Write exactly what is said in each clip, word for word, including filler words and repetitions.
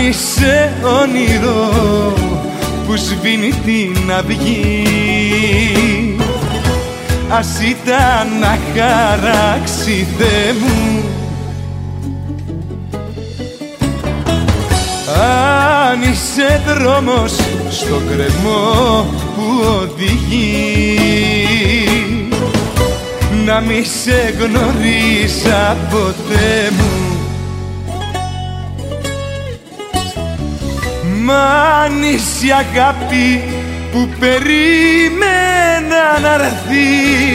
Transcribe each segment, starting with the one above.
είσαι όνειρο που σβήνει την αυγή, ας ήταν να χαράξει, Θεέ μου. Αν είσαι δρόμος στο κρεμό που οδηγεί, να μη σε γνωρίζα ποτέ μου. Μα αν είσαι η αγάπη που περίμενα να έρθει,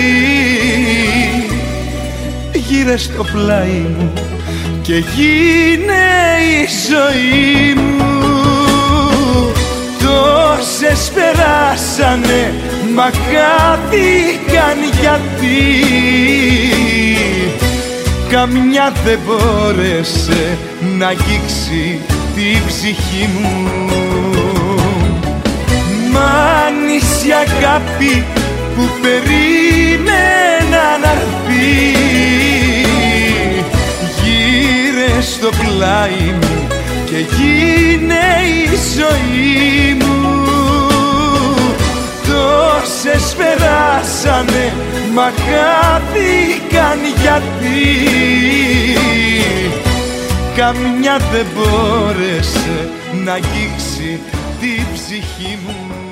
γύρε στο πλάι μου και γίνε η ζωή μου. Τόσες περάσανε, μα χάθηκαν γιατί καμιά δεν μπόρεσε να αγγίξει τη ψυχή μου. Μα αν είσαι η αγάπη που περίμενα να έρθει, γύρε στο πλάι μου και γίνε η ζωή μου. Τόσες περάσανε, μα χάθηκαν γιατί καμιά δεν μπόρεσε να αγγίξει τη ψυχή μου.